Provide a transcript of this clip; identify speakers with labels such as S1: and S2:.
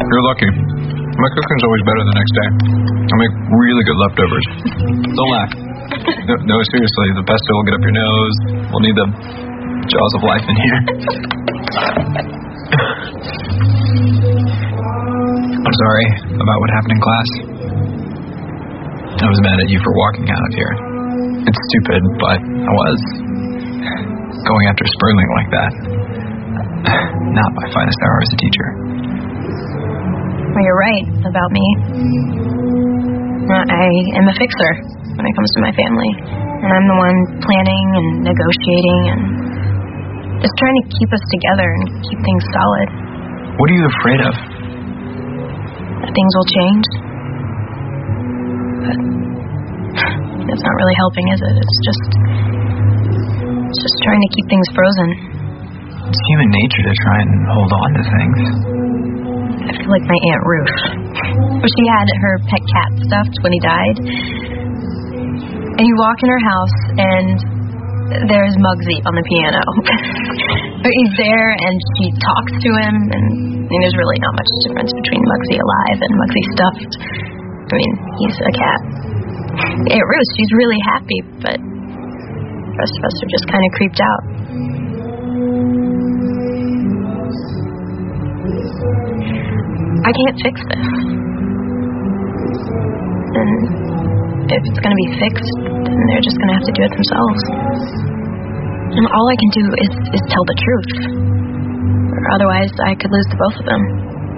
S1: You're lucky. My cooking's always better the next day. I make really good leftovers. Don't laugh. No, seriously, the pesto will get up your nose. We'll need the jaws of life in here. I'm sorry about what happened in class. I was mad at you for walking out of here. It's stupid, but I was. Going after Sperling like that. Not my finest hour as a teacher.
S2: Well, you're right about me. I am a fixer when it comes to my family. And I'm the one planning and negotiating and just trying to keep us together and keep things solid.
S1: What are you afraid of?
S2: That things will change. But that's not really helping, is it? It's just trying to keep things frozen.
S1: It's human nature to try and hold on to things.
S2: I feel like my Aunt Ruth. She had her pet cat stuffed when he died. And you walk in her house and there's Muggsy on the piano. He's there and she talks to him, and there's really not much difference between Muggsy alive and Muggsy stuffed. I mean, he's a cat. Aunt Ruth, she's really happy, but the rest of us are just kind of creeped out. I can't fix this. And if it's going to be fixed, then they're just going to have to do it themselves. And all I can do is tell the truth. Or otherwise, I could lose the both of them.